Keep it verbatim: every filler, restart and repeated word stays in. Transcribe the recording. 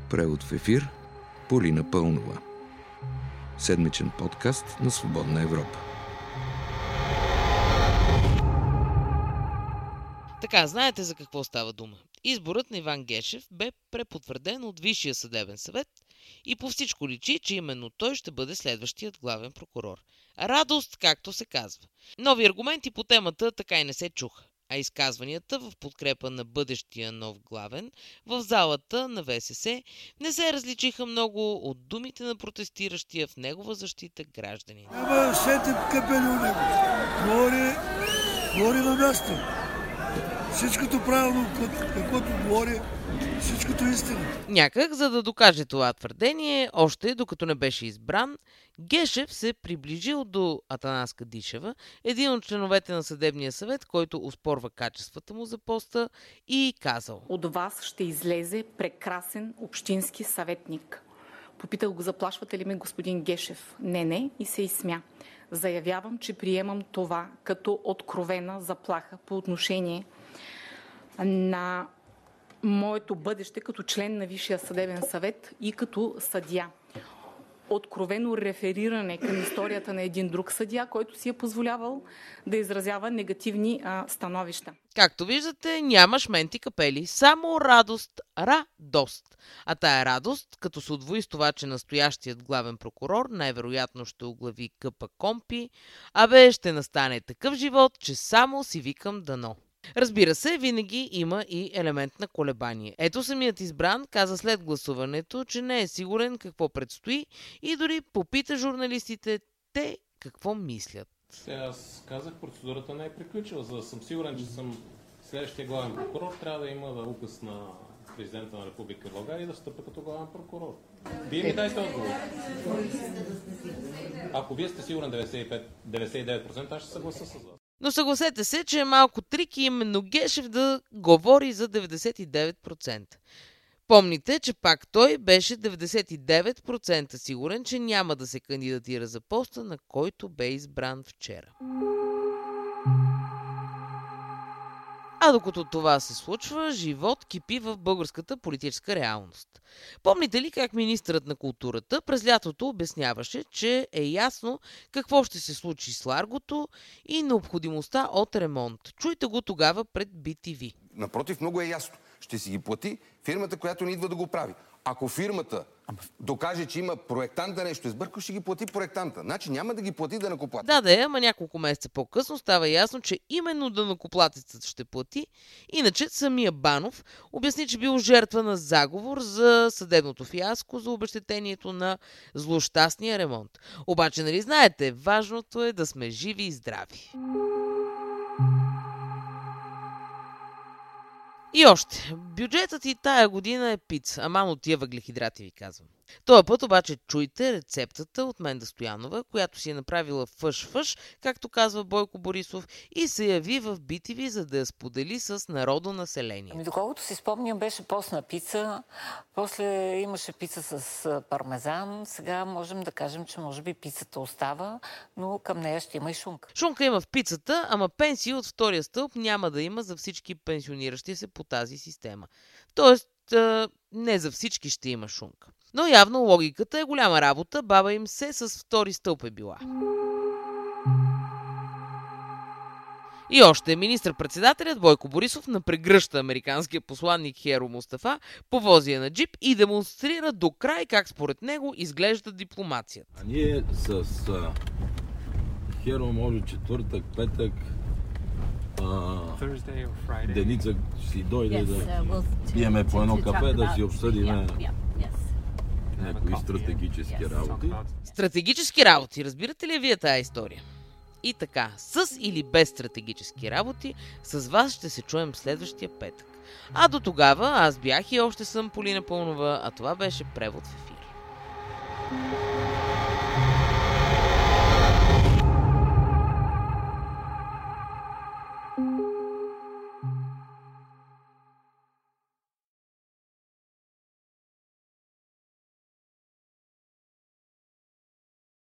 Превод в ефир Полина Пълнова. Седмичен подкаст на Свободна Европа. Така, знаете за какво става дума. Изборът на Иван Гешев бе препотвърден от Висшия съдебен съвет и по всичко личи, че именно той ще бъде следващият главен прокурор. Радост, както се казва. Нови аргументи по темата така и не се чуха, а изказванията в подкрепа на бъдещия нов главен в залата на ВСС не се различиха много от думите на протестиращия в негова защита гражданин. Няма сетен капели у него. Говори, говори на място. Всичкото правилно, каквото говори, всичкото истина. Някак, за да докаже това твърдение, още докато не беше избран, Гешев се приближил до Атанаска Дишева, един от членовете на съдебния съвет, който оспорва качествата му за поста, и казал: "От вас ще излезе прекрасен общински съветник." Попитах го: "Заплашвате ли ме, господин Гешев?" "Не, не", и се изсмя. "Заявявам, че приемам това като откровена заплаха по отношение на моето бъдеще като член на Висшия съдебен съвет и като съдия." Откровено рефериране към историята на един друг съдия, който си е позволявал да изразява негативни а, становища. Както виждате, няма шменти капели, само радост, радост. А тая радост, като се удвои с това, че настоящият главен прокурор най-вероятно ще оглави КПКОНПИ, абе ще настане такъв живот, че само си викам дано. Разбира се, винаги има и елемент на колебание. Ето, самият избран каза след гласуването, че не е сигурен какво предстои и дори попита журналистите те какво мислят. Аз казах, процедурата не е приключила. За да съм сигурен, че съм следващия главен прокурор, трябва да има указ на президента на Република България и да стъпя като главен прокурор. Вие ми дайте отговор. Ако вие сте сигурен деветдесет и пет до деветдесет и девет процента, аз ще съгласа с вас. Но съгласете се, че е малко трики именно Гешев да говори за деветдесет и девет процента. Помните, че пак той беше деветдесет и девет процента сигурен, че няма да се кандидатира за поста, на който бе избран вчера. А докато това се случва, живот кипи в българската политическа реалност. Помните ли как министърът на културата през лятото обясняваше, че е ясно какво ще се случи с Ларгото и необходимостта от ремонт? Чуйте го тогава пред Би Ти Ви. Напротив, много е ясно. Ще си ги плати фирмата, която не идва да го прави. Ако фирмата докаже, че има проектанта нещо избъркал, ще ги плати проектанта. Значи няма да ги плати данъкоплатец. Да, да е, ама няколко месеца по-късно става ясно, че именно данъкоплатецът ще плати. Иначе самия Банов обясни, че бил жертва на заговор за съдебното фиаско за обезщетението на злощастния ремонт. Обаче, нали знаете, важното е да сме живи и здрави. И още, бюджетът и тая година е пица, аман от тия въглехидрати ви казвам. Този път обаче чуйте рецептата от Менда Стоянова, която си е направила фъш-фъш, както казва Бойко Борисов, и се яви в Би Ти Ви, за да я сподели с народонаселение. Ами доколкото си спомням, беше постна пица, после имаше пица с пармезан, сега можем да кажем, че може би пицата остава, но към нея ще има и шунка. Шунка има в пицата, ама пенсии от втория стълб няма да има за всички пенсиониращи се по тази система. Тоест, не за всички ще има шунка. Но явно логиката е голяма работа, баба им се с втори стълб е била. И още, министър-председателят Бойко Борисов напрегръща американския посланник Херо Мустафа по возия на джип и демонстрира до край как според него изглежда дипломацията. А ние с а, Херо може четвъртък, петък, а, Деница си дойде yes, да uh, we'll пиеме по едно кафе, да си обсъдиме yeah, yeah, yes. някои стратегически yes. работи. Стратегически работи, разбирате ли вие тая история? И така, с или без стратегически работи, с вас ще се чуем следващия петък. А до тогава аз бях и още съм Полина Пълнова, а това беше Превод в ефир.